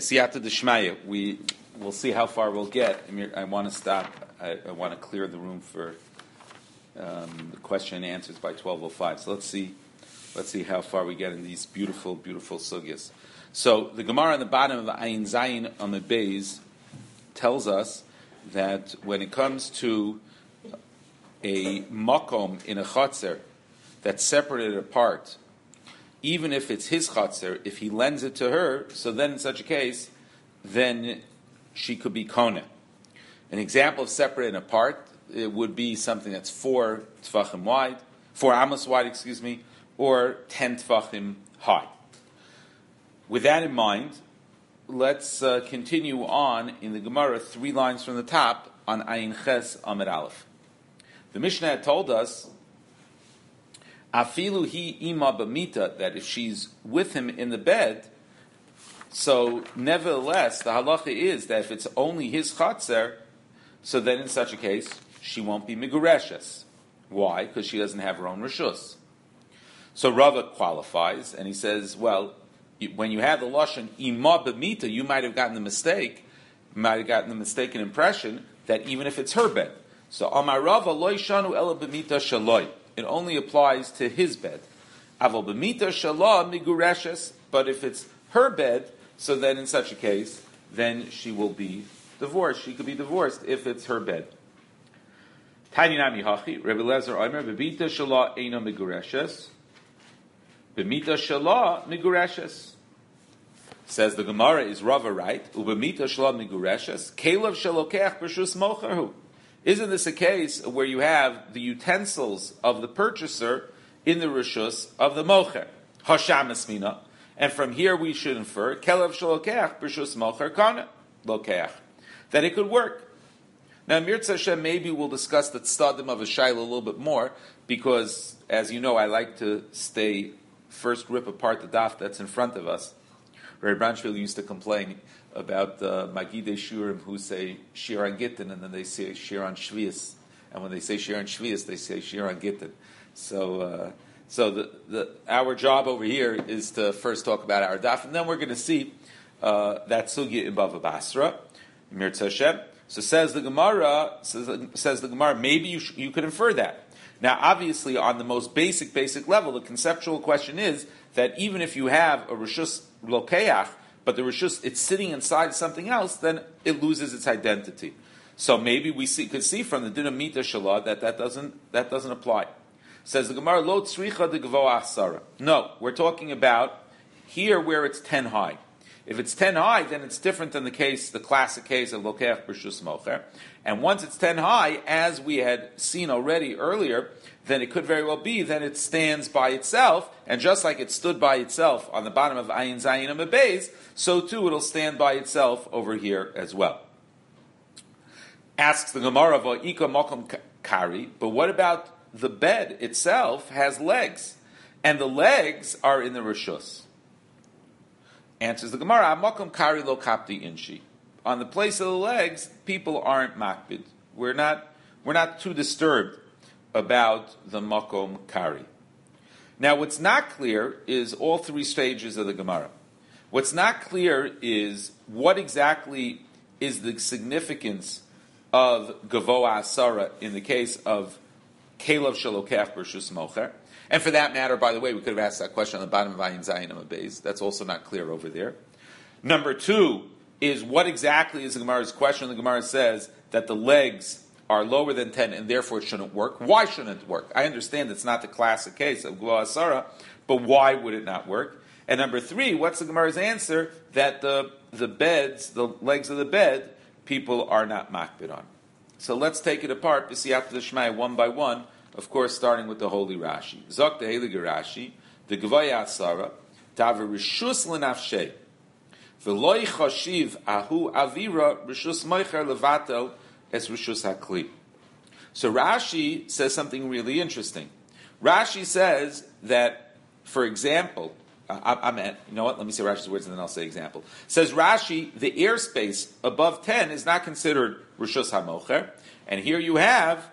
b'siyata d'shmaya, we'll see how far we'll get. I want to stop. I want to clear the room for the question and answers by 12:05. So let's see how far we get in these beautiful, beautiful sugyas. So the Gemara on the bottom of Ayin Zayin on the Beis tells us that when it comes to a makom in a chotzer that's separated apart, even if it's his chotzer, if he lends it to her, so then in such a case, then she could be kona. An example of separated apart, it would be something that's 4 tefachim wide, 4 amos wide, or 10 tefachim high. With that in mind, let's continue on in the Gemara 3 lines from the top on Ayin Ches Amid Aleph. The Mishnah had told us, Afilu hi ima b'mita, that if she's with him in the bed, so nevertheless, the halacha is that if it's only his chatzer, so then in such a case, she won't be migureshes. Why? Because she doesn't have her own reshus. So Rava qualifies, and he says, well, when you have the lashon ima b'mita, you might have gotten the mistaken impression that even if it's her bed. So Amar Rava lo yishanu ela b'mita shaloi. It only applies to his bed. Aval b'mita shalah migureshes. But if it's her bed, so then in such a case, then she will be divorced. She could be divorced if it's her bed. Tani nami hachi, Rebbe Lezer Omer, b'mita shalah eina migureshes. B'mita shalah migureshes. Says the Gemara, is Rava right? U'b'mita shalah migureshes. Kelev shalokech b'shus mocharu. Isn't this a case where you have the utensils of the purchaser in the rishus of the mocher? Hasham esmina. And from here we should infer, Kelev shalokech b'shus mocher kana lokech. That it could work. Now, Mirza Hashem, maybe we'll discuss the tztadim of a shayla a little bit more, because, as you know, I like to first rip apart the daf that's in front of us. Ray Branchville used to complain about Magidei Shurim who say Shir on Gittin, and then they say Shir on Shvius. And when they say Shir on Shvius, they say Shir on Gittin. So our job over here is to first talk about our daf, and then we're going to see that sugya in Bava Basra, Mirza Hashem. So says the Gemara, maybe you could infer that. Now, obviously, on the most basic level, the conceptual question is that even if you have a reshus lokeach, but the reshus, it's sitting inside something else, then it loses its identity. So maybe could see from the dinamita shalah that doesn't apply. Says the Gemara, lo tzricha de gvoa achsara. No, we're talking about here where it's 10 high. If it's 10 high, then it's different than the classic case of lokeach b'shus mocher. And once it's 10 high, as we had seen already earlier, then it could very well be that it stands by itself, and just like it stood by itself on the bottom of Ayin Zayin Amud Beis, so too it'll stand by itself over here as well. Asks the Gemara, Va'ika makom kari, but what about the bed itself has legs, and the legs are in the reshus? Answers the Gemara, makom kari lo kapti inshi. On the place of the legs, people aren't makbid. We're not too disturbed about the makom kari. Now, what's not clear is all 3 stages of the Gemara. What's not clear is what exactly is the significance of Gavoa Asara in the case of Kelev Shalokech B'Reshus Mocher. And for that matter, by the way, we could have asked that question on the bottom of Ayin Zayin Amud Beis. That's also not clear over there. Number 2 is what exactly is the Gemara's question. The Gemara says that the legs are lower than 10 and therefore it shouldn't work. Why shouldn't it work? I understand it's not the classic case of Gavoa Asara, but why would it not work? And number 3, what's the Gemara's answer? That the legs of the bed, people are not makbid on. So let's take it apart, b'siyata d'shmaya, one by one, of course, starting with the holy Rashi. Zok the Heilige Rashi, the Gavoya Asara, Taver Rishus L'nafshei, V'loi Chashiv Ahu Avira Rishus Moicher Levatel Es Rishus Hakli. So Rashi says something really interesting. Rashi says that, for example, you know what? Let me say Rashi's words and then I'll say example. Says Rashi, the airspace above 10 is not considered Rishus HaMocher, and here you have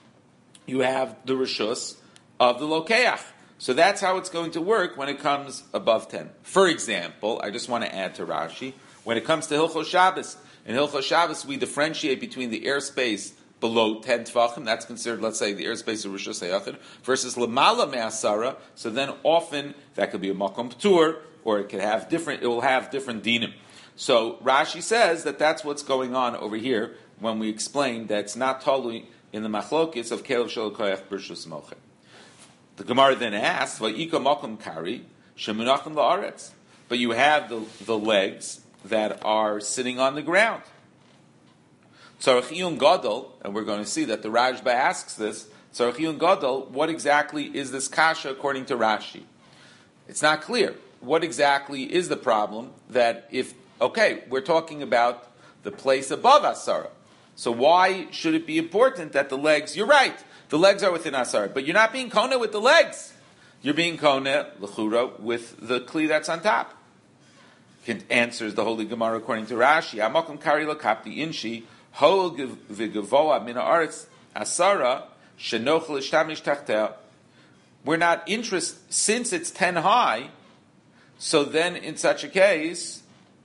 the Rishus of the Lokeach. So that's how it's going to work when it comes above 10. For example, I just want to add to Rashi, When it comes to Hilchos Shabbos, in Hilchos Shabbos we differentiate between the airspace below 10 Tvachim, that's considered, let's say, the airspace of Rishus HaYachid, versus Lamala Me'asara, so then often that could be a Makom P'tur, or it will have different dinim. So Rashi says that that's what's going on over here when we explain that it's not totally in the machlokis of Kelev Shel Koyach B'Rishus Mocher. The Gemara then asks, Va'ika Makom Kari Shemunachim La'aretz. But you have the legs that are sitting on the ground. Tzarech Gadol, and we're going to see that the Rashba asks this, Tzarech Gadol, what exactly is this kasha according to Rashi? It's not clear. What exactly is the problem that we're talking about the place above Asara. So why should it be important that the legs, you're right, the legs are within Asara, but you're not being kona with the legs. You're being kona, l'chura, with the kli that's on top. Answers the Holy Gemara according to Rashi, Amakom kari lakapti inshi, hol v'gavoa min haaretz Asara, shenoch l'shtamish tachteh. We're not interested, since it's 10 high, so then in such a case,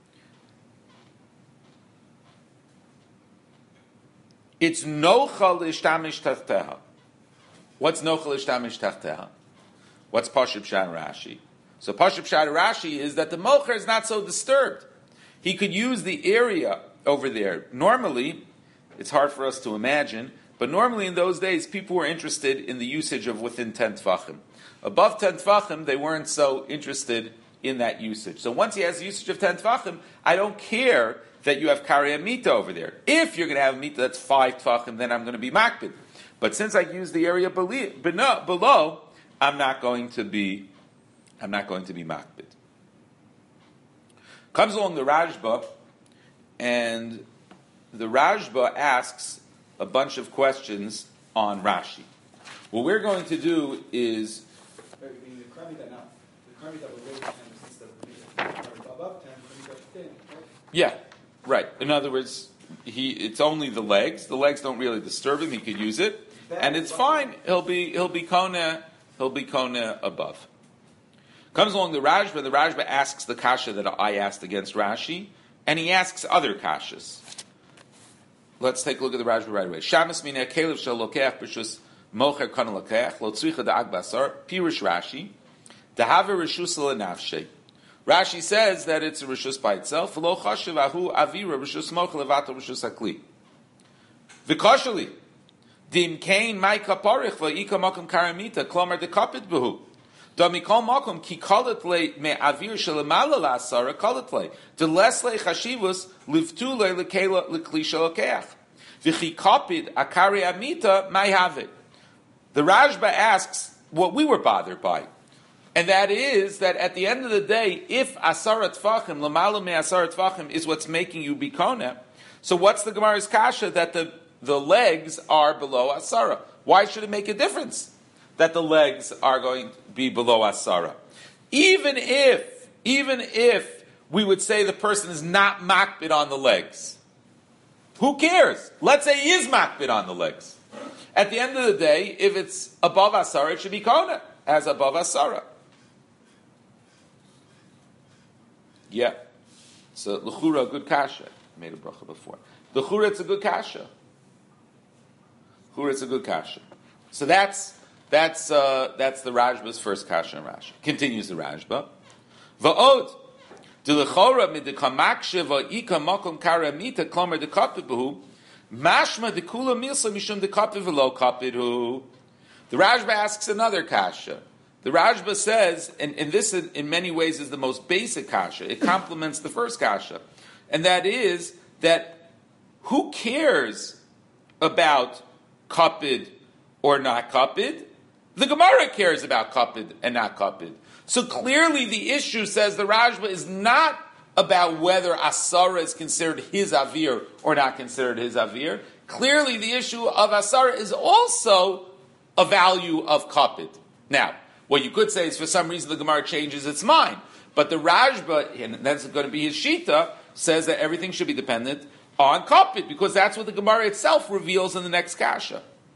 it's nocha l'shtamish tachteha. What's nocha l'shtamish tachteha? What's Pashut Pshat Rashi? So Pashut Pshat Rashi is that the mocher is not so disturbed. He could use the area over there. Normally, it's hard for us to imagine, but normally in those days, people were interested in the usage of within 10 Tvachim. Above 10 Tvachim, they weren't so interested in that usage. So once he has the usage of 10 Tvachim, I don't care that you have Karei Mita over there. If you're going to have a Mita that's 5 Tvachim, then I'm going to be Makbid. But since I use the area below, I'm not going to be Makbid. Comes along the Rashba, and the Rashba asks a bunch of questions on Rashi. What we're going to do is... The Karmi that we're raising instead of above 10, right? Yeah, right. In other words, it's only the legs. The legs don't really disturb him. He could use it, and it's fine. He'll be kona above. Comes along the Rashba, and the Rashba asks the kasha that I asked against Rashi, and he asks other kashas. Let's take a look at the Rashba right away. Shamas mina kelev shel lokeach b'shus mocher kana lokeach lo tzricha da'ag basar pirush Rashi dehava reshus lenafshe. Rashi says that it's a reshus by itself. Lo chashiv ahu avira reshus mocher levato reshus hakli. V'kosheli dim kain mai kaparich v'ika makom karamita klomar dekapit behu. Damikol makom ki kalet le me avir shelemala la'asara kalet le de lesle chashivus livtu le lekela lekli shalokeach v'chi kapid akari amita may have it. The Rashba asks what we were bothered by, and that is that at the end of the day, if asara tfachim lemala me asara tfachim is what's making you be kona, so what's the Gemara's kasha that the legs are below asara? Why should it make a difference that the legs are going to be below asara? Even if we would say the person is not makbid on the legs, who cares? Let's say he is makbid on the legs. At the end of the day, if it's above asara, it should be kona as above asara. Yeah. So l'chura, good kasha. I made a bracha before. L'chura, it's a good kasha. L'chura, it's a good kasha. So that's the Rashba's first kasha in Rashi. Continues the Rashba. Va'od d'lechora midikamakshe va'ika makom karamita klomer dekapibuhu mashma dekula milsa mishum dekapiv v'lo kapidu. The Rashba asks another kasha. The Rashba says, and this in many ways is the most basic kasha. It complements the first kasha, and that is that who cares about kapid or not kapid? The Gemara cares about kapid and not kapid. So clearly the issue, says the Rashba, is not about whether asara is considered his avir or not considered his avir. Clearly the issue of asara is also a value of kapid. Now, what you could say is for some reason the Gemara changes its mind. But the Rashba, and that's going to be his shita, says that everything should be dependent on kapid, because that's what the Gemara itself reveals in the next kasha.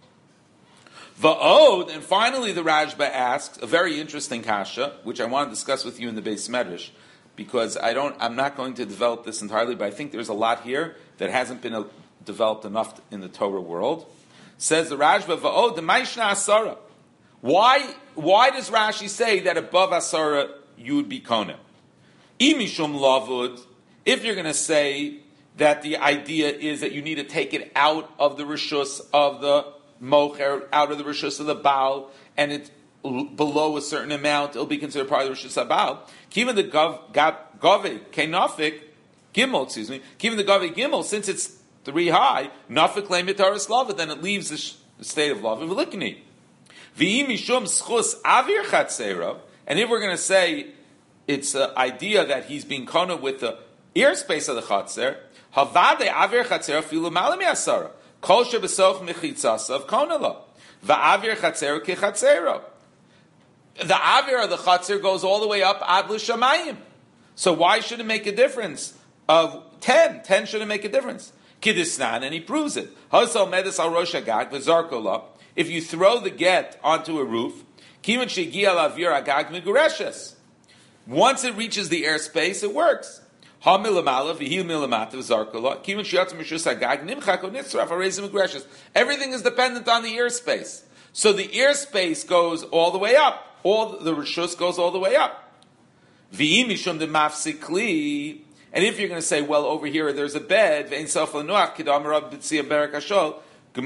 Va'od, and finally the Rashba asks a very interesting kasha, which I want to discuss with you in the Beis Medrash. because I'm not going to develop this entirely, but I think there's a lot here that hasn't been developed enough in the Torah world. Says the Rashba, Va'od, the Maishna Asara. Why does Rashi say that above Asara you would be Kona? Imishum Lavud, if you're going to say that the idea is that you need to take it out of the Rishus of the Mocher, out of the Rishus of the Baal, and it's below a certain amount, it'll be considered part of the Rishus of Baal. Given the Gave Kenafik Gimel, given the Gave Gimel, since it's 3 high, Nafik Le Mitaris Lava, then it leaves the state of Lava Velikni. V'im Mishum Schus Avir Chatzera, and if we're going to say it's an idea that he's being kona with the airspace of the Chatzer, Havade Avir Chatzera Filu Malami Asara, Kol Shebesoch Mechitzas of Konala, Va'avir Chatzera Kechatzera. The Avir of the Chatzer goes all the way up Ad L'Shamayim. So why should it make a difference of 10? 10 shouldn't make a difference. Kidisnan, and he proves it. Hasal Medes Al Rosh Agag V'Zarkola. If you throw the get onto a roof, Kiman Shegia Lavir Agag Migureshes. Once it reaches the airspace, it works. Ha Milamala V'Hil Milamata V'Zarkola. Kiman Shiatz Mishus Agag Nimchak Onitzraf Arezim Migureshes. Everything is dependent on the airspace. So the airspace goes all the way up. All the rishus goes all the way up. V'imishum de mafsikli. And if you're going to say, well, over here there's a bed, ve'in sof lenuach kidam rab b'tzia berak hashol,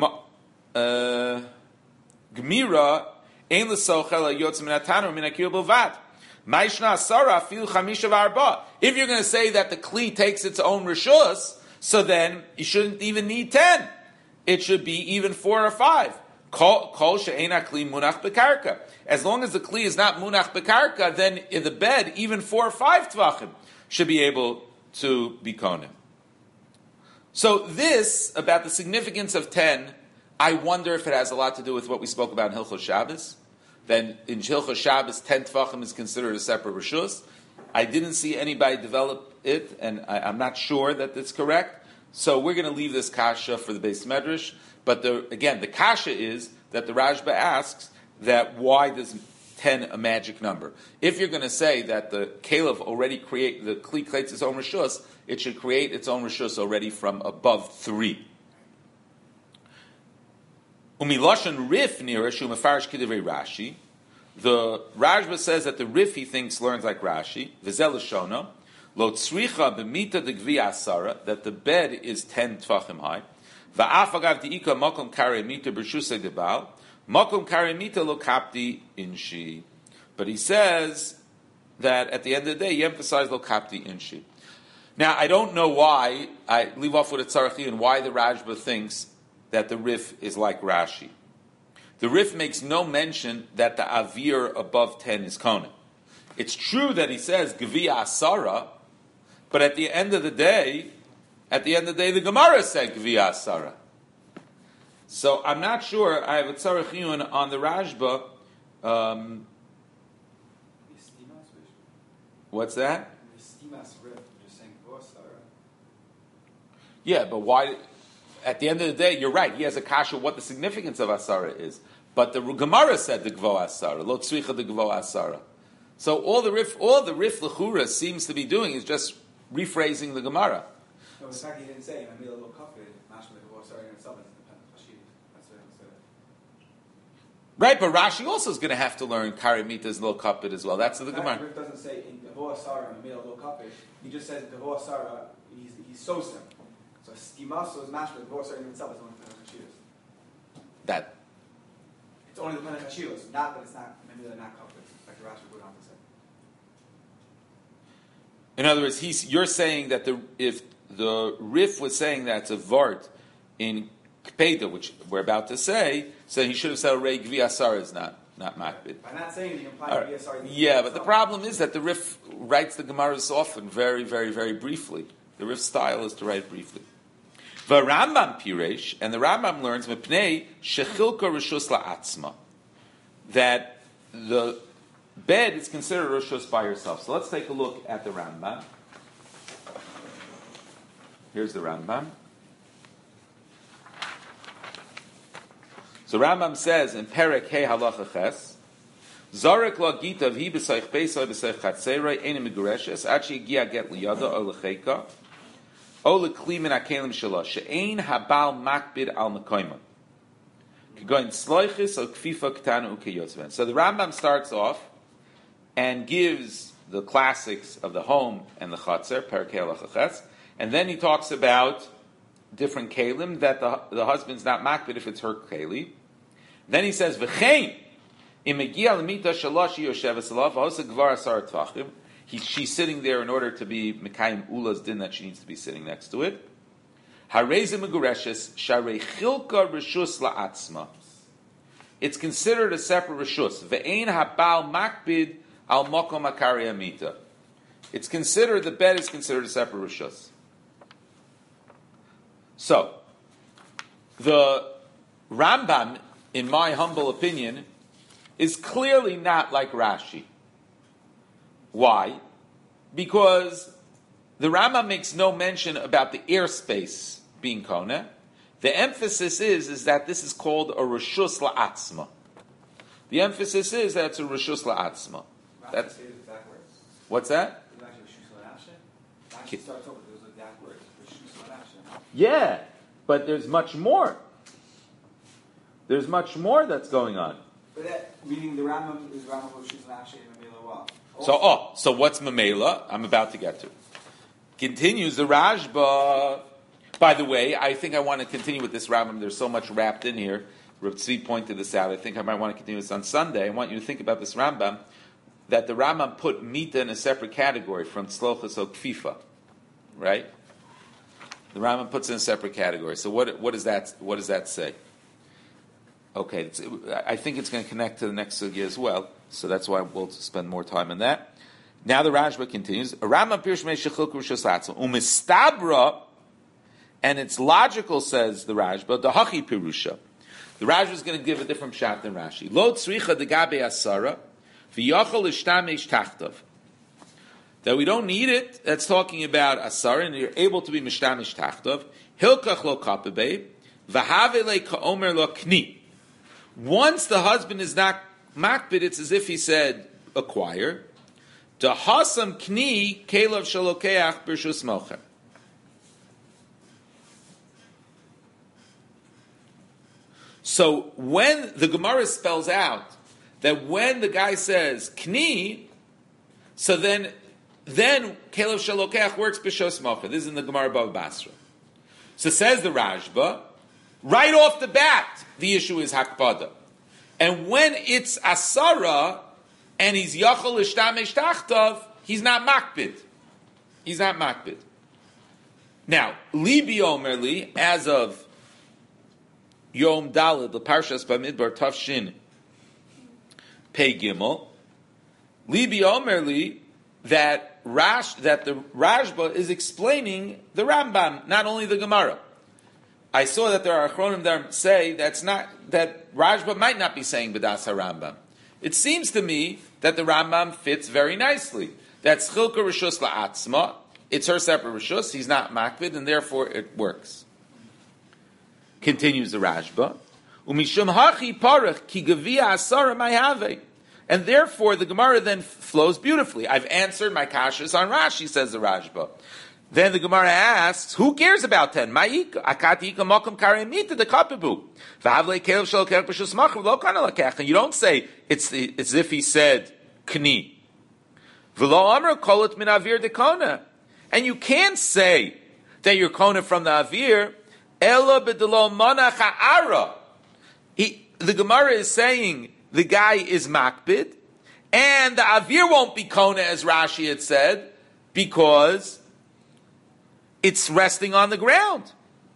gemira ein l'sochel yotz min hataner min hakir b'vad. Ma'ishna asara fil chamisha v'arba. If you're going to say that the kli takes its own rishus, so then you shouldn't even need 10. It should be even 4 or 5. Kol she'ena kli munach bekarka. As long as the kli is not munach bekarka, then in the bed, even 4 or 5 tvachim should be able to be konim. So this, about the significance of 10, I wonder if it has a lot to do with what we spoke about in Hilchos Shabbos. Then in Hilchos Shabbos, 10 tvachim is considered a separate rishus. I didn't see anybody develop it, and I'm not sure that it's correct. So we're going to leave this kasha for the Beis Medrash. But the kasha is that the Rashba asks that why does 10 a magic number? If you're going to say that the Caliph already the Kli creates its own Rishus, it should create its own Rishus already from above 3. Umiloshan Rif Nirash Umafarish Kidivei Rashi. The Rashba says that the Rif he thinks learns like Rashi. Vizel Shona. Lo Tzricha B'mita Degvi Asara, that the bed is 10 Tvachim high. Va'afagav di'ika makom karimita b'rshusei debal, makom karimita lo kapti inshi. But he says that at the end of the day, he emphasized lo kapti inshi. Now, I don't know why, I leave off with a tzarachi, and why the Rashba thinks that the Rif is like Rashi. The Rif makes no mention that the Avir above 10 is Kona. It's true that he says Gviya Asara, but at the end of the day, the Gemara said Gviya Asara. So I'm not sure. I have a tzarech yun on the Rashba. What's that? Yeah, but why? At the end of the day, you're right. He has a kasha what the significance of Asara is. But the Gemara said the Gvo Asara, Lo Tzricha the Gvo Asara. So all the Rif L'chura seems to be doing is just rephrasing the Gemara. No, in fact, he didn't say, I made a little coffee, mashma the Gvo Asara in itself is independent Hashid. That's what he said. Right, but Rashi also is going to have to learn Karimita's Lo Kapit as well. That's the Gemara. The Rif doesn't say in Gvo Asara and made a little coffee. He just says Gvo Asara, he's sosim. So Stimaso is mashma the Gvo Asara in itself is only the Hashid. That. It's only the Penach Hashilas, not that it's not, maybe they're not covered, like the Rashi would have to say. In other words, you're saying that if the Rif was saying that it's a Vart in Kpeda, which we're about to say, so he should have said Rei Gvi Asar is not Makbid. By not saying it, you imply Gvi Asar. Yeah, but the problem is that the Rif writes the Gemaras often very, very, very briefly. The Rif style is to write briefly. The Rambam Piresh, and the Rambam learns Mepnei Shechilka Rishus La'atzma, that the bed is considered Rishus by herself. So let's take a look at the Rambam. Here's the Rambam. So Rambam says in Perek He Halacha Ches, Zarek la gita v'hi b'seich beisai b'seich chatzerei enim megureshes ad she'gia get liyada o l'cheika o l'kli min ha'kelim shela she'ein habal makbid al mekoima k'goin sloichis o kfifa ktana u'keyotzven. So the Rambam starts off and gives the classics of the home and the chatzer, Perkei Halacha, and then he talks about different kelim that the husband's not makbid if it's her keli. Then he says v'chein imegia lemita shalashi yosheves alav ha'osa gvar asar tvachim. She's sitting there in order to be mekayim ula's din that she needs to be sitting next to it. Hareze megureshes sharei chilka reshus la'atzma. It's considered a separate reshus. Ve'ein habal makbid al mokom akari amita. It's considered, the bed is considered a separate reshus. So, the Rambam, in my humble opinion, is clearly not like Rashi. Why? Because the Rambam makes no mention about the airspace being kona. The emphasis is that this is called a reshus la'atzma. The emphasis is that it's a reshus la'atzma. That's what's that? Yeah, but there's much more. There's much more that's going on. But that, meaning the Rambam is Rambam of Shus Nafshe and Mamela Wa. So what's Mamela? I'm about to get to. Continues the Rashba. By the way, I think I want to continue with this Rambam. There's so much wrapped in here. Rav Tzvi pointed this out. I think I might want to continue this on Sunday. I want you to think about this Rambam, that the Rambam put Mita in a separate category from Tzlochas o Kfifa. Right? The Rambam puts it in a separate category. So what does that say? Okay, I think it's going to connect to the next sugya as well. So that's why we'll spend more time on that. Now the Rashba continues. Rambam pirush meishachilku rishos umistabra, and it's logical, says the Rashba. The hachi pirusha. The Rashba is going to give a different shot than Rashi. Lo tzricha degabe asara v'yachol ishtamesh tachtav. That we don't need it, that's talking about asar, and you're able to be mishtamish tachtov. Hilkach lo kapebe, v'havele ka'omer lo kni. Once the husband is not makbid, it's as if he said, acquire. Dahasam kni kelav shalokeach b'rshus mocher. So when the Gemara spells out that when the guy says kni, so then Kelev Shalokech works b'shos mocha. This is in the Gemara Bava Basra. So says the Rashba, right off the bat, the issue is hakpada. And when it's asara, and he's yachol ishtamesh tachtav, he's not makbid. He's not makbid. Now, Libi Omerli, as of Yom Daled, the Parshas Bamidbar Tafshin Pei Gimel, Libi Omerli, that the Rashba is explaining the Rambam, not only the Gemara. I saw that there are Achronim that say that Rashba might not be saying B'das HaRambam. It seems to me that the Rambam fits very nicely. That's Chilka Rishus La'atzma. It's her separate Rishus. He's not Makvid, and therefore it works. Continues the Rashba. Umishum hachi parach ki gavia asara mayhave. And therefore, the Gemara then flows beautifully. I've answered my kashas on Rashi, says the Rashba. Then the Gemara asks, who cares about 10? Ma'ika, akati ika mokum karemita de kapibu. V'havle kelev shel kerek b'shus machav lo kana lakech. And you don't say, it's as if he said, kni. V'lo amr kolet min avir de kona. And you can't say that you're kona from the avir, ela b'delo monach ha'ara. The Gemara is saying, the guy is makbid, and the avir won't be kona as Rashi had said, because it's resting on the ground.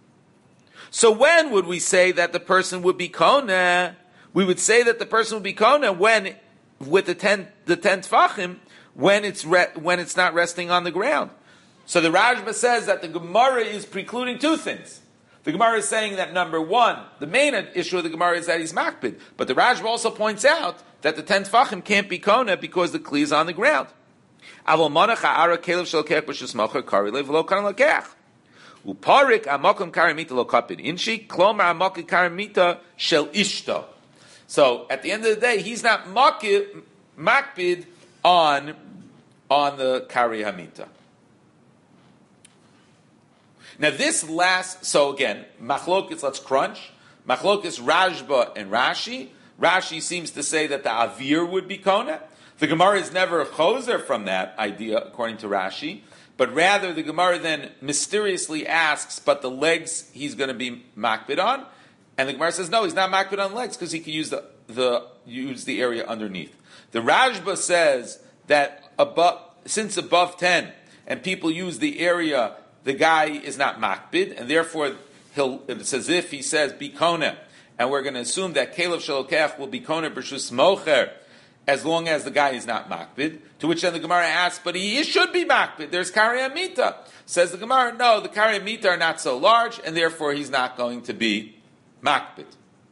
So when would we say that the person would be kona? We would say that the person would be kona when, with the 10 tefachim, when it's not resting on the ground. So the Rashba says that the Gemara is precluding two things. The Gemara is saying that number one, the main issue of the Gemara is that he's makbid. But the Rashba also points out that the 10 tefachim can't be kona because the kli is on the ground. Avol monach ha'ara kelev shel kerek b'shus mocher kari lev lo kan lakech. Uparik amokum karimita lo kapid inshi klomar amokum karimita shel ishto. So at the end of the day, he's not makbid on the Kari Hamita. Now so again, machlokes, let's crunch. Machlokes Rashba and Rashi. Rashi seems to say that the avir would be kona. The Gemara is never a choser from that idea, according to Rashi, but rather the Gemara then mysteriously asks, but the legs he's going to be makbid on, and the Gemara says no, he's not makbid on legs because he can use the area underneath. The Rashba says that since above 10 and people use the area, the guy is not makbid, and therefore it's as if he says be kona, and we're going to assume that Kelev Shalokech will be kona b'shus mocher, as long as the guy is not makbid. To which then the Gemara asks, but he should be makbid. There's Kari Amita. Says the Gemara, no, the Kari Amita are not so large, and therefore he's not going to be makbid.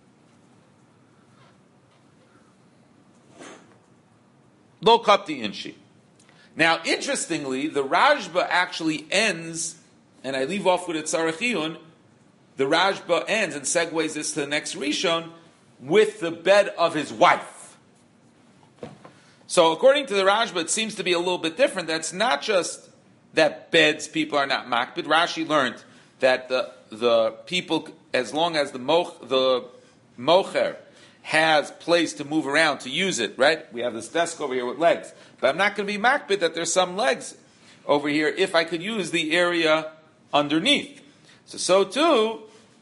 Lo kapti inshi. Now, interestingly, the Rashba actually ends, and I leave off with a tzarachiyun, the Rashba ends and segues this to the next Rishon with the bed of his wife. So according to the Rashba, it seems to be a little bit different. That's not just that beds people are not makbid. Rashi learned that the people, as long as the mocher has place to move around, to use it, right? We have this desk over here with legs. But I'm not going to be makbid that there's some legs over here if I could use the area underneath. So too,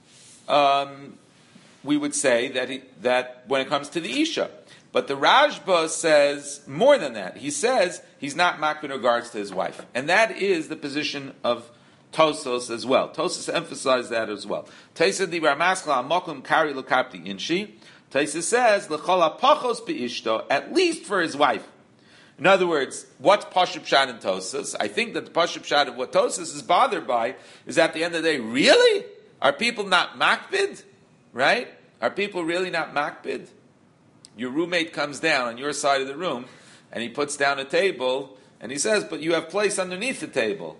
we would say that when it comes to the Isha. But the Rashba says more than that. He says he's not makbid in regards to his wife. And that is the position of Tosos as well. Tosos emphasized that as well. Taisa di Ramaskla Amokum Kari Lokapti Inshi. Taisa says, L'chol HaPachos Be'ishto, at least for his wife. In other words, what's Pashut Pshat in Tosos? I think that the Pashut Pshat of what Tosos is bothered by is at the end of the day, really? Are people not makbid? Right? Are people really not makbid? Your roommate comes down on your side of the room, and he puts down a table, and he says, but you have place underneath the table.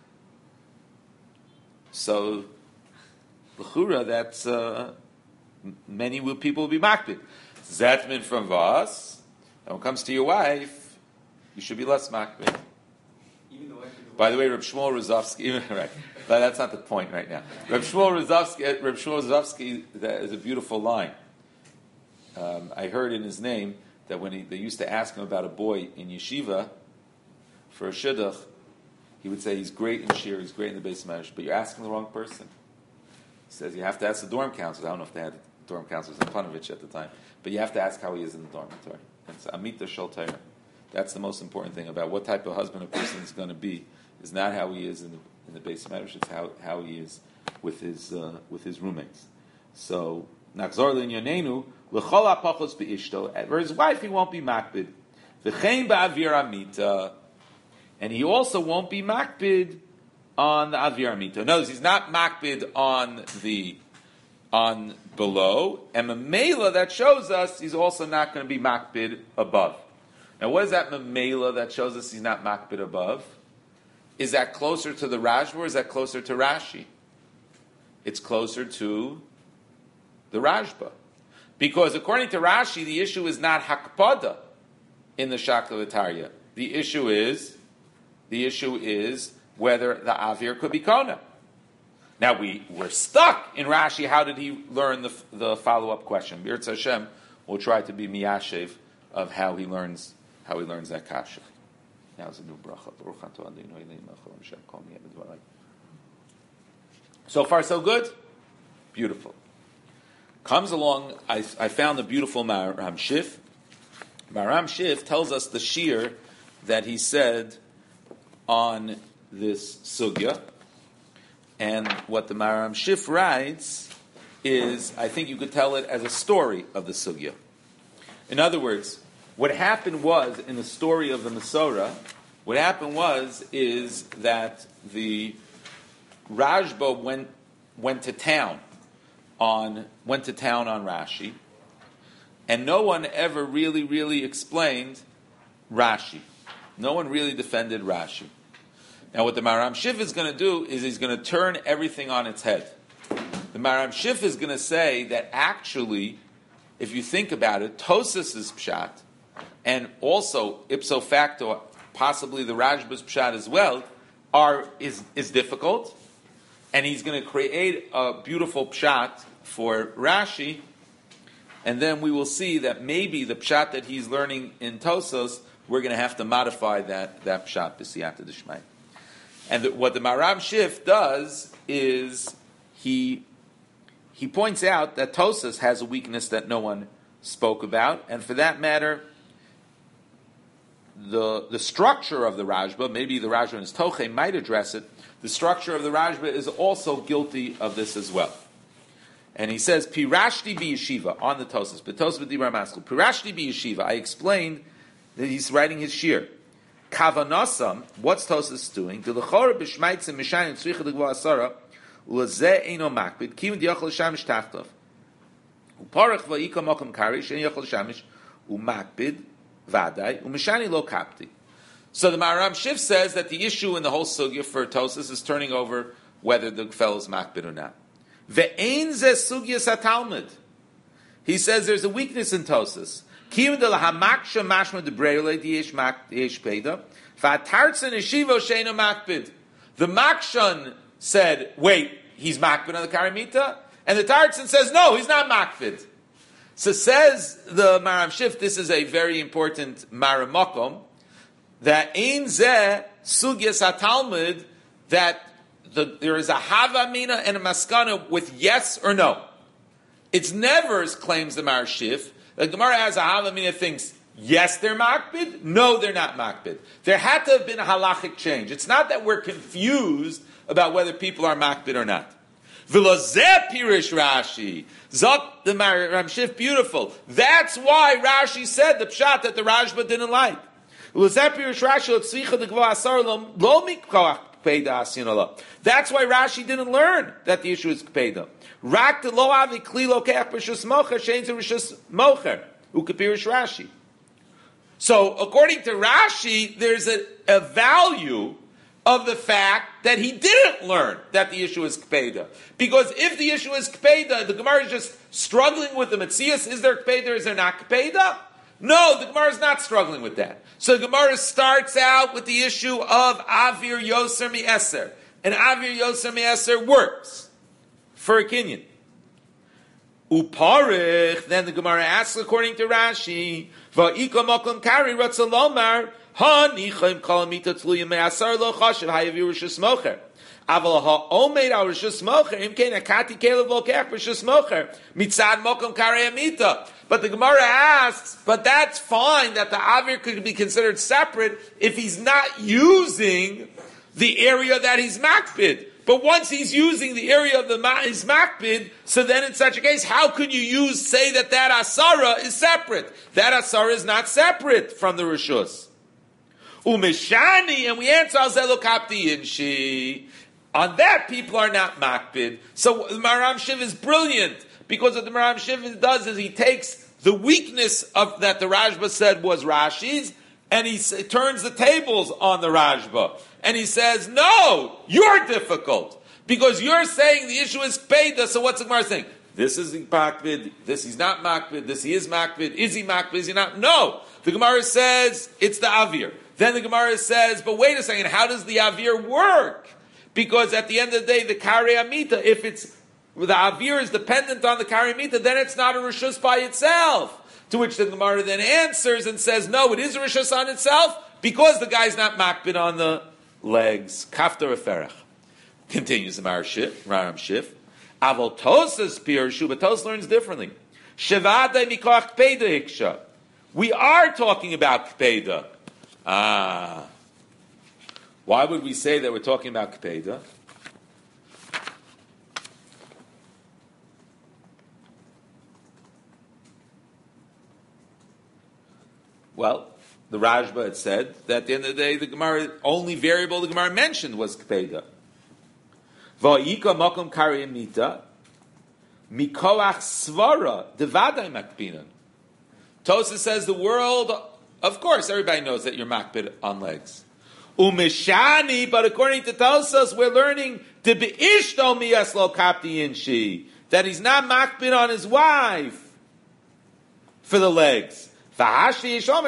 So, l'chura, that's, many people will be makbid. Zetman from Vas, and when it comes to your wife, you should be less makbid. By the way, Reb Shmuel Rozovsky, right, but that's not the point right now. Reb Shmuel Rozovsky, that is a beautiful line. I heard in his name that when they used to ask him about a boy in yeshiva for a shidduch, he would say he's great in shir, he's great in the base marriage, but you're asking the wrong person. He says you have to ask the dorm counselors. I don't know if they had dorm counselors in Panovich at the time, but you have to ask how he is in the dormitory. It's Amita Shol. That's the most important thing about what type of husband a person is going to be. Is not how he is in the base marriage. It's how he is with his roommates. So Nachzor L'Inyanenu L'chol HaPachos Be'ishto. For his wife, he won't be makbid. V'chein ba'avir amita, and he also won't be makbid on the avir amita. Notice he's not makbid on below, and memela that shows us he's also not going to be makbid above. Now, what is that memela that shows us he's not makbid above? Is that closer to the Rashba or is that closer to Rashi? It's closer to the Rashba. Because according to Rashi, the issue is not hakpada in the Shakla V'Tarya. The issue is whether the avir could be kona. Now we're stuck in Rashi. How did he learn the follow-up question? B'Yirtzeh Hashem will try to be miyashev of how he learns that kasha. Now it's a new bracha. So far, so good. Beautiful. Comes along, I found a beautiful Maram Shif. Maram Shif tells us the shir that he said on this sugya. And what the Maram Shif writes is, I think you could tell it as a story of the sugya. In other words, what happened was, in the story of the Masorah, is that the Rashba went to town on Rashi, and no one ever really explained Rashi. No one really defended Rashi. Now what the Maram Shif is going to do is he's going to turn everything on its head. The Maram Shif is going to say that actually if you think about it, Tosas's pshat, and also ipso facto, possibly the Rashba's pshat as well, is difficult, and he's going to create a beautiful pshat for Rashi, and then we will see that maybe the pshat that he's learning in Tosas, we're going to have to modify that pshat b'siyata d'shmai. And what the Maram Shif does is he points out that Tosas has a weakness that no one spoke about, and for that matter, the structure of the Rashba, maybe the Rashba in his Toche might address it, the structure of the Rashba is also guilty of this as well. And he says, Pirashti bi yeshiva, on the Tosas, but Tosas b'dibar maskul, Pirashti bi yeshiva, I explained that he's writing his shir. Kavanasam, what's Tosas doing? The lechora b'shmaitzim mishayin tzricha d'gva asara, ulazeh eino makbid, kivin diyochel shamish tachtov. Uparach va'ika mokum kari, shen yochel shamish, umakbid, vadai, umishani lo kapti. So the Maharam Shif says that the issue in the whole sugya for Tosas is turning over whether the fellow's makbid or not. Ve'ein ze sugya satalmud. He says there's a weakness in Tosas. Kim de la hamaksha mashma de breile diyesh peda. Va'tartzen eshivo sheino makbid. The makshan said, wait, he's makbid on the karimita, and the tartzen says, no, he's not makbid. So says the Maram Shif, this is a very important Maram Mokom, that ein zeh sugyas hatalmud, that there is a havamina and a maskana with yes or no. It's never, claims the Maram Shif, the Gemara has a havamina thinks, yes, they're makbid, no, they're not makbid. There had to have been a halachic change. It's not that we're confused about whether people are makbid or not. V'lozeh pirish Rashi. Zot the Maram Shif, beautiful. That's why Rashi said the pshat that the Rashba didn't like. V'lozeh pirish Rashi l'tzricha d'gva asar lo mikkoach k'peida asin olah. That's why Rashi didn't learn that the issue is k'peida. Rak de lo avi kli lokeach b'shus mocher shein zu b'shus mocher u'kepirish Rashi. So according to Rashi, there's a value of the fact that he didn't learn that the issue is kpeda. Because if the issue is kpeda, the Gemara is just struggling with the Metzias. Is there kpeda or is there not kpeda? No, the Gemara is not struggling with that. So the Gemara starts out with the issue of Avir Yoser Mi Eser. And Avir Yoser Mi Eser works for a Kinyan. Uparich, then the Gemara asks according to Rashi, Va'ika Mokum Kari Ratzalomar, Ha-nichaim kol mita tluyim me'asar lo chashiv hayav rishus mocher. Aval ha-omeid al rishus mocher, im kein akati kelev lo keach rishus mocher, mitzad mokum karei amita. But the Gemara asks, but that's fine that the avir could be considered separate if he's not using the area that he's makbid. But once he's using the area of his makbid, so then in such a case, how could you say that asara is separate? That asara is not separate from the rishus. Umeshani, and we answer Alzelo Kapti Inshi. On that, people are not makbid. So the Maram Shiv is brilliant, because what the Maram Shiv does is he takes the weakness of that the Rashba said was Rashi's, and he turns the tables on the Rashba. And he says, no, you're difficult, because you're saying the issue is Peda, so what's the Gemara saying? This is makbid, this he's not makbid, this he is makbid, is he makbid, is he not? No. The Gemara says, it's the Avir. Then the Gemara says, but wait a second, how does the Avir work? Because at the end of the day, the Karei Amita, if the Avir is dependent on the Karei Amita, then it's not a Rishus by itself. To which the Gemara then answers and says, no, it is a Rishus on itself, because the guy's not makbid on the legs. Kaftar Eferach. Continues the Maram Shif. Avol Tosas Pirshu, but Tos learns differently. Shevadai Mikoach Kpeda Hiksha. We are talking about Kpeda. Why would we say that we're talking about Kpeda? Well, the Rashba had said that at the end of the day, the Gemara, only variable the Gemara mentioned was Kpeda. Va'ika makom kari amita, mikoach svara, devadai makpinan. Tosas says the world, of course, everybody knows that you're makbid on legs. Umeshani, but according to Tosas, we're learning to be ishto miyas lo kapti inshi, that he's not makbid on his wife. for the legs. So if he's not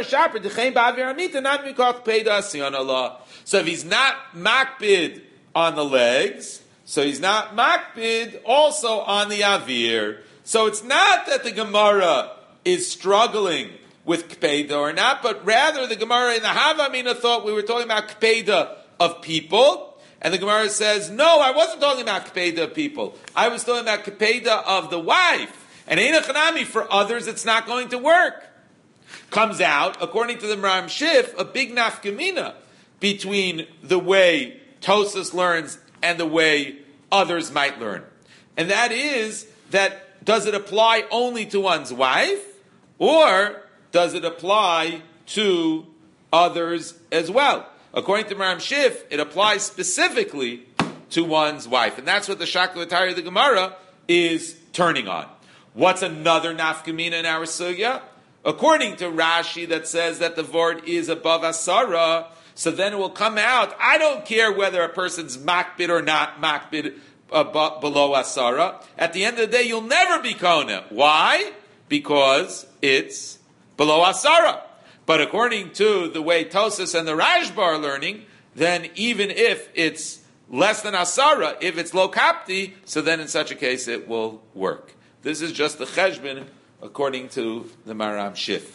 makbid on the legs, so he's not makbid also on the avir. So it's not that the Gemara is struggling with kpeda or not, but rather the Gemara in the Havamina thought we were talking about kpeda of people, and the Gemara says, no, I wasn't talking about kpeda of people. I was talking about kpeda of the wife. And Einachanami, for others, it's not going to work. Comes out, according to the Maram Shif, a big nafkamina between the way Tosas learns and the way others might learn. And that is that does it apply only to one's wife, or does it apply to others as well? According to Maram Shif, it applies specifically to one's wife. And that's what the Shakla of the Gemara is turning on. What's another nafkamina in our sugya? According to Rashi, that says that the vort is above asara, so then it will come out, I don't care whether a person's makbid or not makbid below asara. At the end of the day, you'll never be kona. Why? Because it's below asara. But according to the way Tosas and the Rashba are learning, then even if it's less than asara, if it's lo kapti, so then in such a case it will work. This is just the cheshbon according to the Maram Shif.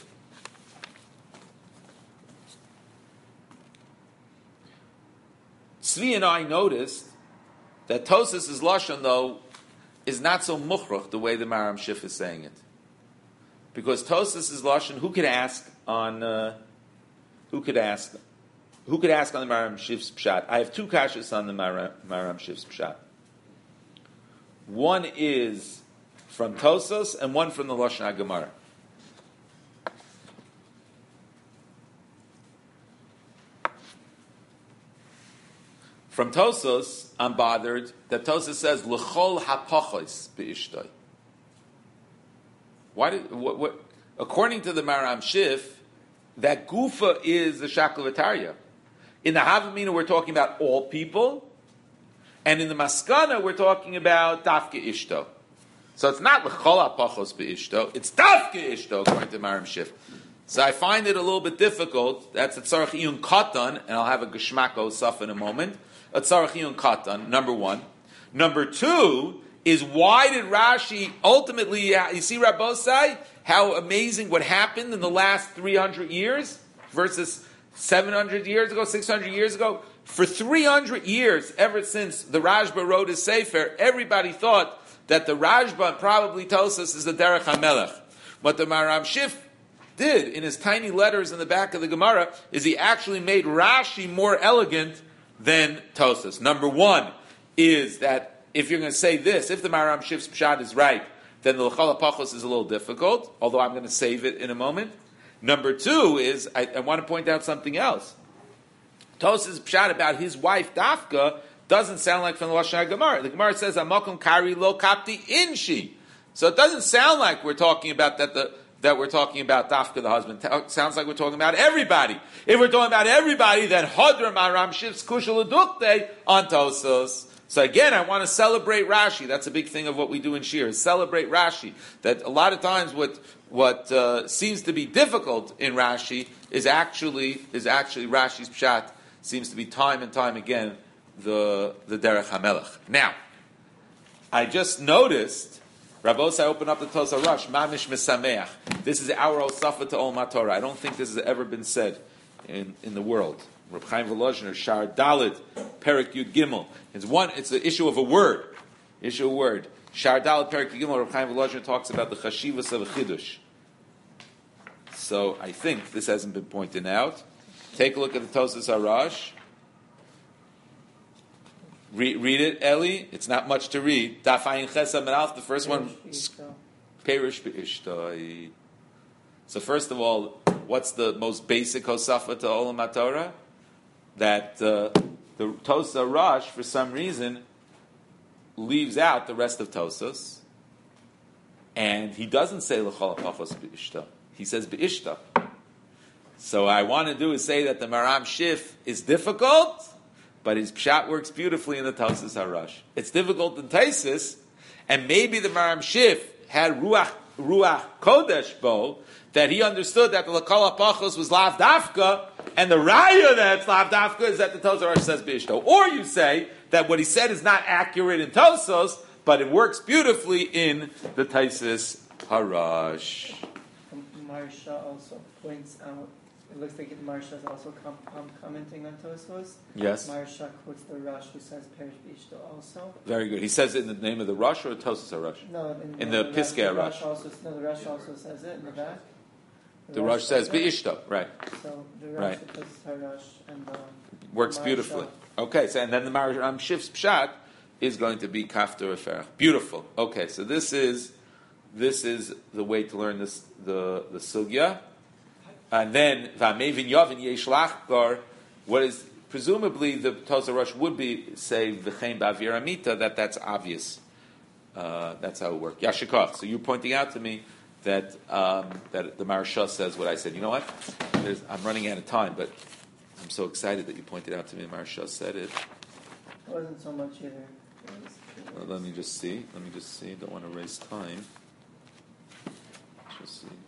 Tzvi and I noticed that Tosas' lashon, though, is not so muchruch the way the Maram Shif is saying it. Because Tosas' lashon, who could ask on the Maram Shif's pshat? I have two kashas on the Maram Shif's pshat. One is from Tosas and one from the Lashon HaGemara. From Tosas, I'm bothered that Tosas says l'chol hapachos be'ishtoi. According to the Maram Shif, that gufa is the shaklavataria. In the Havamina, we're talking about all people, and in the Maskana, we're talking about dafke ishto. So it's not l'chol hapachos be'ishto, it's dafke ishto, according to Maram Shif. So I find it a little bit difficult. That's a tzarech iyun katan, and I'll have a geshmako saf in a moment. A tzarech iyun katan, number one. Number two is, why did Rashi ultimately, you see Rabbosai, how amazing what happened in the last 300 years versus 700 years ago, 600 years ago? For 300 years, ever since the Rashba wrote his Sefer, everybody thought that the Rashba probably tells us is the Derech HaMelech. What the Maram Shif did in his tiny letters in the back of the Gemara is he actually made Rashi more elegant than Tosas. Number one is that if you're going to say this, if the Maram Shif's pshat is right, then the L'chol HaPachos is a little difficult, although I'm going to save it in a moment. Number two is, I want to point out something else. Tosas' pshat about his wife Dafka doesn't sound like from the Lashon HaGemara. The Gemara says, "Amakom kari lo kapti inshi." So it doesn't sound like we're talking about that we're talking about Dafka, the husband. It sounds like we're talking about everybody. If we're talking about everybody, then Hodra Maram Shif's Kushal Adukte on Tosas. So again, I want to celebrate Rashi. That's a big thing of what we do in Shir, is celebrate Rashi. That a lot of times what seems to be difficult in Rashi is actually Rashi's pshat seems to be time and time again the Derech HaMelech. Now, I just noticed, Rabbos, I open up the Tosah Rush, Mamish Mesameach. This is our Osafa to Ol Matorah. I don't think this has ever been said in the world. Reb Chaim Volozhiner, Shar Dalid, Perek Yud Gimel. It's the issue of a word. Shar Dalid, Perek Yud Gimel, Reb Chaim Volozhiner talks about the Chashivas of a Chiddush. So I think this hasn't been pointed out. Take a look at the Tosas Harash. Read it, Eli. It's not much to read. Daf Ayin Chesam and Alf, the first one. Perish Be'ishtoi. So first of all, what's the most basic Hosafa to Olam HaTorah? That the Tosa Rosh, for some reason, leaves out the rest of Tosas, and he doesn't say L'chol HaPachos Be'ishta. He says Be'ishta. So I want to do is say that the Maram Shif is difficult, but his pshat works beautifully in the Tosas Harash. It's difficult in Taisis, and maybe the Maram Shif had Ruach ruach kodesh bo, that he understood that the L'kol HaPachos was lav dafka, and the raya that's lav dafka is that the Tosar Rosh says B'ishto. Or you say that what he said is not accurate in Tosos, but it works beautifully in the Taisis Harash. Marsha also points out, it looks like Marsha is also commenting on Tosfos. Yes. Marsha quotes the Rosh who says Perish B'ishto also. Very good. He says it in the name of the Rosh or Tosas Harash? No, in the Piskei Rosh. The Rosh also says it in the back. The Rosh says B'ishto, right. So the Rosh, right. the Tosfos Harash, and works Marsha. beautifully. Okay, so and then the Maram Shif's Pshat is going to be Kafter Eferach. Beautiful. Okay, so this is the way to learn this the sugya, and then V'amevin Yavin Yesh Lachgar, what is presumably the Tosar Rosh would be say V'chein Ba'avir Amita, that's obvious. That's how it works. Yashikov. So you're pointing out to me that that the Maharsha says what I said. You know what? I'm running out of time, but I'm so excited that you pointed out to me the Maharsha said it. It wasn't so much either. Let me just see. Don't want to waste time. Let's see.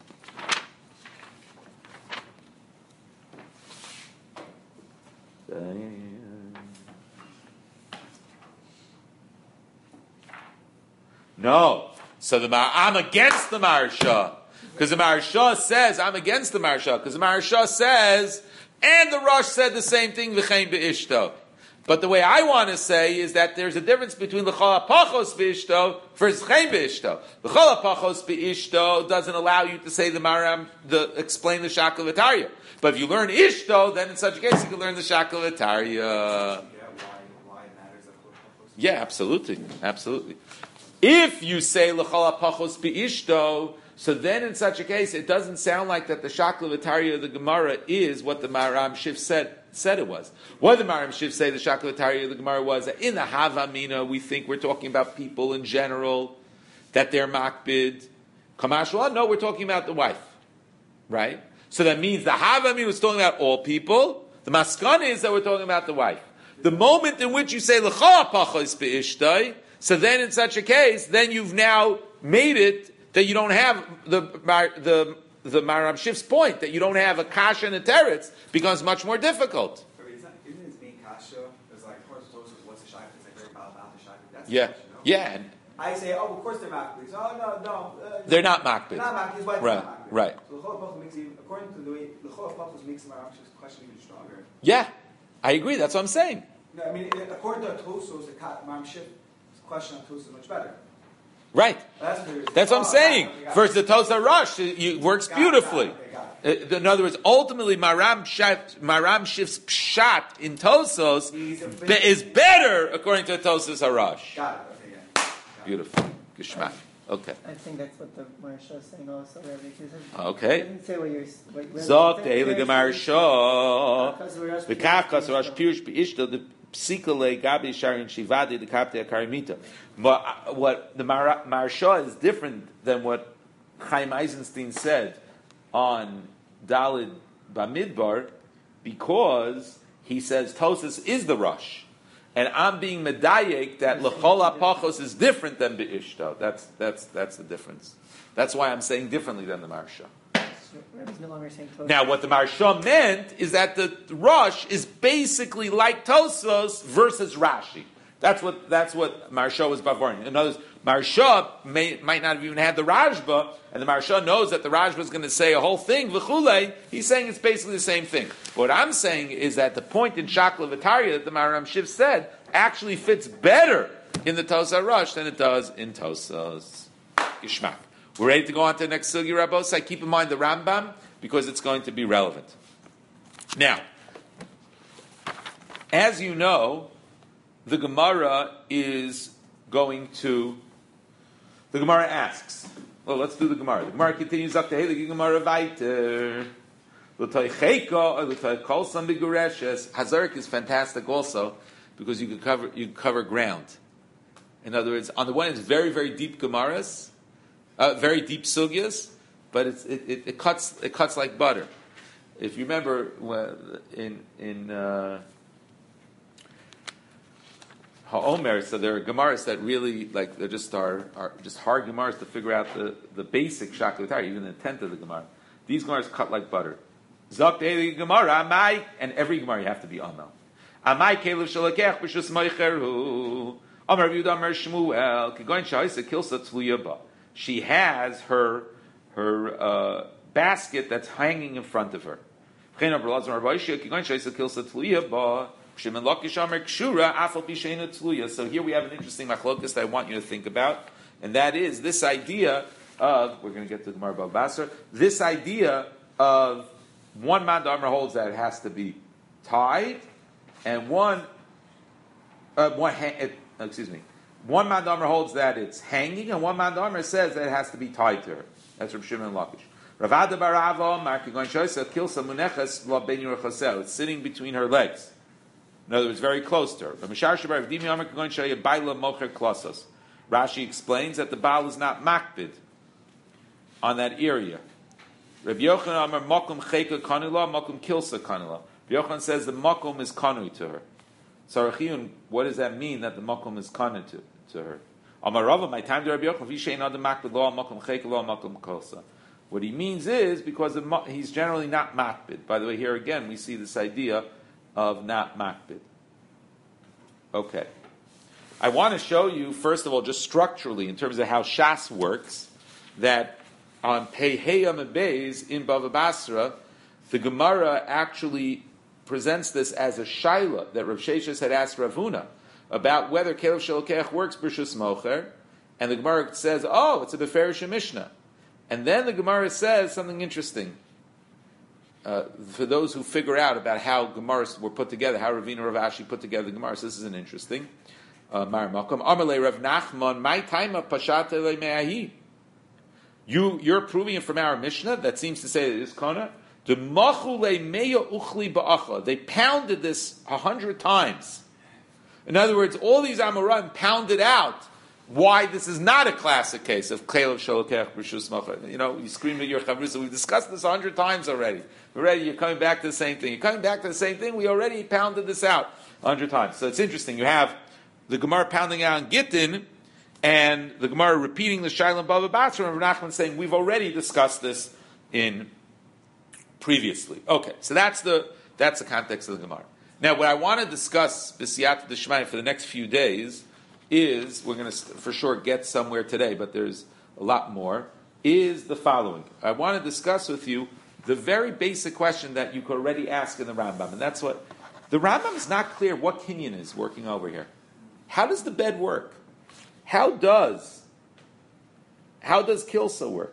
No. So I'm against the Maharsha. Because the Maharsha says, I'm against the Maharsha. Because the Maharsha says, and the Rosh said the same thing, V'chein B'ishto. But the way I want to say is that there's a difference between L'chol HaPachos B'ishto versus Chen B'ishto. L'chol HaPachos B'ishto doesn't allow you to say the Maram, explain the Shakla V'tarya. But if you learn Ishto, then in such a case you can learn the Shakla V'tarya. Why it matters of L'chol HaPachos? Yeah, absolutely. If you say L'chol HaPachos B'ishto, so then in such a case it doesn't sound like that the Shakla V'tarya of the Gemara is what the Maram Shif said it was. What did the Maram Shiv say the Shakla V'tarya of the Gemara was? That in the Havamina we think we're talking about people in general, that they're makbid. Kamashwa, no, we're talking about the wife. Right? So that means the Havamina was talking about all people. The Maskana is that we're talking about the wife. The moment in which you say L'chol HaPachos B'ishtai, so then in such a case, then you've now made it that you don't have the Maram Shif's point, that you don't have a kasha and a teretz, becomes much more difficult. Isn't his main kasha, it's like, of course, what's the shaykhah? It's like very about the shaykhah. That's Yeah. the question, no? Yeah. I say, of course they're makbid. Oh, no. They're not makbid. They're not makbid, why Right, not makbid? right. So L'chol HaPachos makes even, according to the way, L'chol HaPachos makes the Maram Shif's question even stronger. Yeah. I agree, that's what I'm saying. No, I mean, according to Tosos, the Maram Shif's question on Tosos is much better. Right. That's what I'm saying. Versus the Tosar Rosh, it works beautifully. In other words, ultimately, Maram Shif's pshat in Tosos is better according to Tosas Harash. Got it. Okay, yeah. Beautiful. Geschmack. Okay. I think that's what the Marsha is saying also, Rabbi. Okay. I didn't say what you're... Zok Te'ele Gemarsha. The Kafkas Rosh Pirush Be'ishto, the Psikale Gabi Sharin Shivadi, the Kapte Akarimita. But what the Marsha is different than what Chaim Eisenstein said on Dalid Bamidbar, because he says Tosas is the Rosh. And I'm being medayek that L'chol HaPachos is different than Be'ishto. That's the difference. That's why I'm saying differently than the Marsha. No longer saying Tosas. Now, what the Marsha meant is that the Rosh is basically like Tosos versus Rashi. That's what Marsha was bavaring. In other words, Marsha might not have even had the Rajba, and the Marsha knows that the Rajba is going to say a whole thing, v'chulei. He's saying it's basically the same thing. What I'm saying is that the point in Shakla V'tarya that the Maram Shiv said actually fits better in the Tosar Rosh than it does in Tosas Yishmak. We're ready to go on to the next Sugi Rabbos. I keep in mind the Rambam because it's going to be relevant. Now, as you know, the Gemara is going to... The Gemara asks... Well, let's do the Gemara. The Gemara continues up to hey, the Gemara weiter. Hazarik is fantastic also because you cover ground. In other words, on the one hand, it's very, very deep Gemaras, very deep sugyas, but it cuts like butter. If you remember in Ha'omer, so there are Gemaras that really, like, they're just are just hard Gemaras to figure out the basic Shakli, even the intent of the Gemara. These Gemaras cut like butter. Zok De'eli Gemara, Amai, and every Gemara you have to be Amel. Amai Kelev Shalakech B'Shus Moicheru, Amar Rav Yehuda Amar Shmuel, Kigoin Sha'isa Kilsa Tzluya Ba. She has her basket that's hanging in front of her. So here we have an interesting machlokas that I want you to think about, and that is this idea of, we're going to get to the Gemara Bava Basra, this idea of one man d'amar holds that it has to be tied, and one man d'amar holds that it's hanging, and one man d'amar says that it has to be tied to her. That's from Shimon Lakish. Ravada Barava, Markigon Shoisa, Kilsa Muneches, La Ben Yurchasel. It's sitting between her legs. In other words, very close to her. Rashi explains that the Baal is not makbid on that area. Rabbi Yochanan Amar Mokum Cheka Kanula, Mokum Kilsa Kanula. Rabbi Yochanan says the Mokum is Kanui to her. Sarachiyun, what does that mean that the Mokum is Kanui to her? Amar Rava, my time to Rabbi Yochanan, Vishain Adam Makbid Law, Mokum Cheka Law, Mokum Kilsa. What he means is because he's generally not makbid. By the way, here again we see this idea of not makbid. Okay. I want to show you, first of all, just structurally, in terms of how Shas works, that on Peheyam and Beis in Bava Basra, the Gemara actually presents this as a shaila that Rav Sheshes had asked Rav Huna about whether Kelev Shalokech works B'Shus Mocher, and the Gemara says, oh, it's a Beferish Mishnah. And then the Gemara says something interesting. For those who figure out about how Gemaras were put together, how Ravina Rav Ashi put together the Gemaras, this is an interesting. Amarle Rav Nachman, my time of Pashat Me'ahi. You're proving it from our Mishnah that seems to say that it is Kana. They pounded this 100 times. In other words, all these Amoraim pounded out why this is not a classic case of Kelev Shalokech B'Shus Mocher. You know, you scream at your Chavrusa. We've discussed this 100 times already. You're coming back to the same thing. You're coming back to the same thing. We already pounded this out 100 times. So it's interesting. You have the Gemara pounding out in Gittin, and the Gemara repeating the Shaila Bava Basra, and Rav Nachman saying, we've already discussed this in previously. Okay, so that's the context of the Gemara. Now, what I want to discuss, B'siyat D'Shmai, for the next few days, is, we're going to for sure get somewhere today, but there's a lot more, is the following. I want to discuss with you the very basic question that you could already ask in the Rambam, and that's what, the Rambam is not clear what Kinyan is working over here. How does the bed work? How does Kilsa work?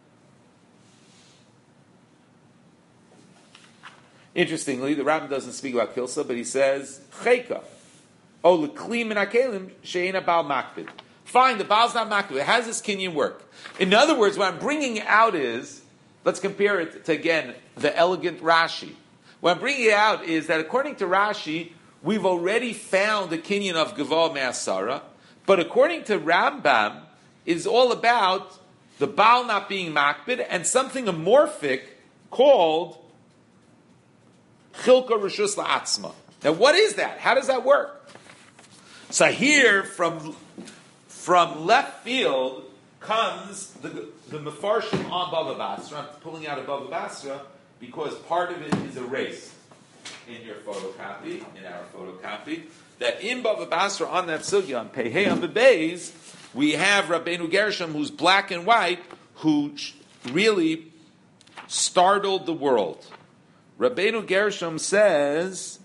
Interestingly, the Rambam doesn't speak about Kilsa, but he says, Cheka. Oh, l'klim and akelim she'ena bal makbid. Fine, the bal's not makbid. How does this kinyan work? In other words, what I'm bringing out is, let's compare it to, again, the elegant Rashi. What I'm bringing out is that according to Rashi, we've already found the kinyan of Gevah Me'asara, but according to Rambam, it's all about the Baal not being makbid and something amorphic called Chilka Rishus La'atzma. Now, what is that? How does that work? So here, from left field, comes the Mefarshim on Bava Basra. I'm pulling out a Bava Basra because part of it is erased in your photocopy, in our photocopy. That in Bava Basra, on that sugya, on Pehei on Bebeis, we have Rabbeinu Gershom, who's black and white, who really startled the world. Rabbeinu Gershom says,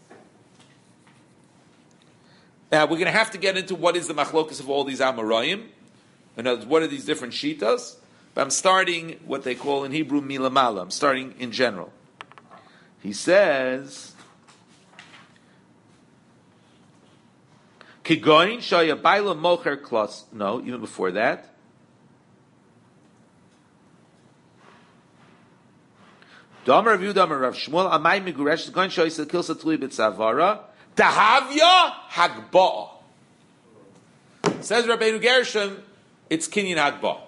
now we're going to have to get into what is the machlokas of all these Amoraim, and what are these different shitas, but I'm starting what they call in Hebrew milamala. I'm starting in general. He says, Kigoin shaya baila mocher klas. No, even before that. Damar Rav Yehuda Rav Shmuel Amay Miguresh Kigoin shaya kilsa tuli b'tzavara Tahavya Hagba'ah. Says Rabbeinu Gershom, it's Kinyan Hagba'ah.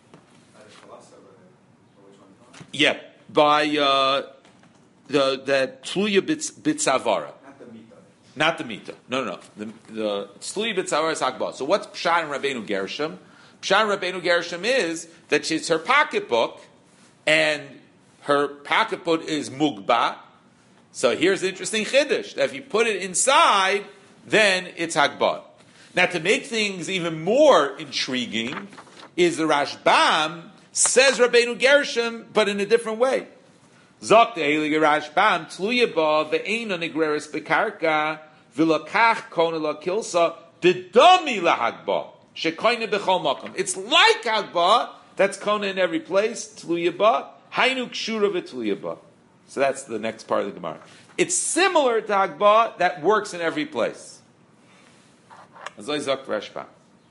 Yeah, by the Tluya Bitzavara. Not the mita. No. The tzluya b'tzaras hagbah. So what's Pshat and Rabbeinu Gershom? Pshat and Rabbeinu Gershom is that it's her pocketbook, and her pocketbook is mugba. So here's the interesting chiddush, that if you put it inside, then it's hagbah. Now to make things even more intriguing, is the Rashbam says Rabbeinu Gershom, but in a different way. Zok the Heilige Rashbam, tluya ba ve'ena negreris bekarka, v'lakach kona la kilsa, dedami lahagba, shekoina b'chol makom. It's like hagba, that's kona in every place, tluya ba, hainu kshura v'tluya ba. So that's the next part of the Gemara. It's similar to hagba, that works in every place. Azoi Zok Rashbam.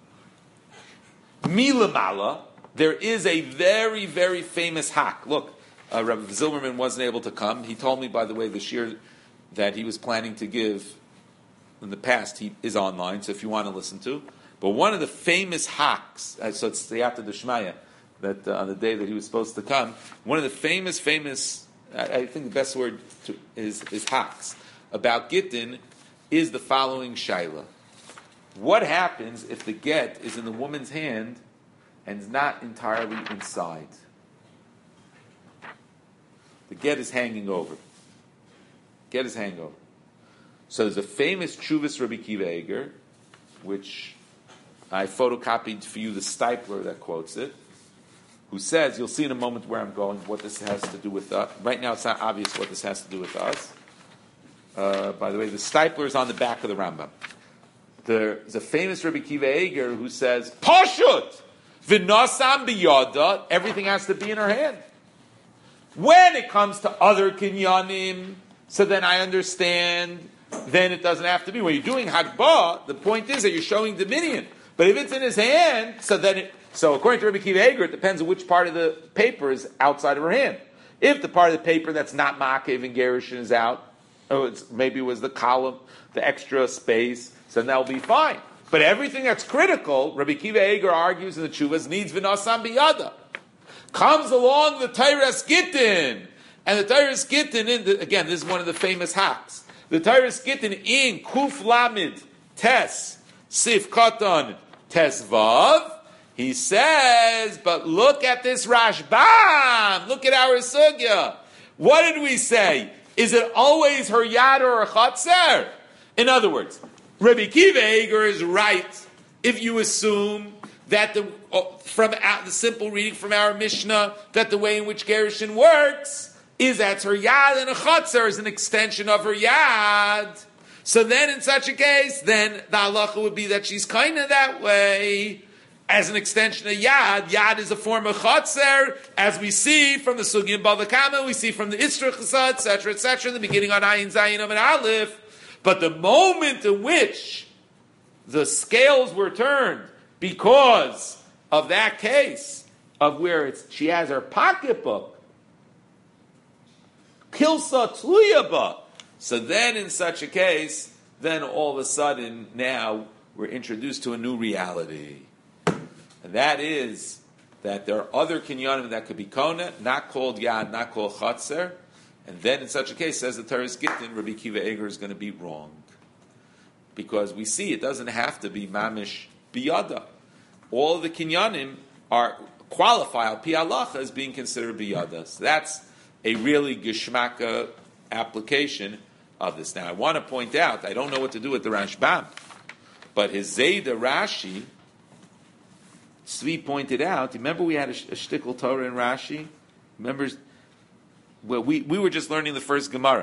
Milamala, there is a very, very famous hack. Look, Rabbi Zilberman wasn't able to come. He told me, by the way, the shir that he was planning to give in the past he is online, so if you want to listen to. But one of the famous hacks, so it's Siyata D'Shmaya, that on the day that he was supposed to come, one of the famous, I think the best word is hacks, about Gittin is the following shaila. What happens if the get is in the woman's hand and is not entirely inside? The get is hanging over. So there's a famous Chuvas Rabbi Kiva Eger, which I photocopied for you the stipler that quotes it, who says, you'll see in a moment where I'm going, what this has to do with us. Right now it's not obvious what this has to do with us. By the way, the stipler is on the back of the Rambam. There's a famous Rabbi Kiva Eger who says, Pashut! V'nasam biyada, everything has to be in her hand. When it comes to other kinyanim, so then I understand, then it doesn't have to be. When you're doing hagbah, the point is that you're showing dominion. But if it's in his hand, so according to Rabbi Kiva Eger, it depends on which part of the paper is outside of her hand. If the part of the paper that's not Ma'akev and Gerushin is out, maybe it was the column, the extra space, so that'll be fine. But everything that's critical, Rabbi Kiva Eger argues in the Chuvas, needs v'nasam biyada. Comes along the Teiras Gittin. And the Teiras Gittin, again, this is one of the famous hacks. The Teiras Gittin in Kuf Lamid Tes Sif Katan Tes Vav, he says, but look at this Rashbam. Look at our sugya. What did we say? Is it always her yad or her chatzer? In other words, Rabbi Kiva Eger is right if you assume that from the simple reading from our Mishnah, that the way in which Gerushin works is that her yad and a chatzer is an extension of her yad. So then in such a case, then the halacha would be that she's kind of that way as an extension of yad. Yad is a form of chatzer, as we see from the Sugya Balakama, we see from the Isra Chasa, etc., in the beginning on Ayin Zayin and Aleph. But the moment in which the scales were turned because of that case of where she has her pocketbook, kilsa tluyaba. So then in such a case, then all of a sudden now we're introduced to a new reality. And that is that there are other kinyanim that could be kona, not called yad, not called chatzer. And then in such a case, says the Teiras Gittin, Rabbi Kiva Eger is going to be wrong. Because we see it doesn't have to be mamish biyada. All the kinyanim are qualify al pi halacha as being considered biyada. So that's a really geshmaka application of this. Now I want to point out, I don't know what to do with the Rashbam, but his Zayda Rashi, Tzvi pointed out, remember we had a shtickle Torah in Rashi? Remember, well, we were just learning the first Gemara.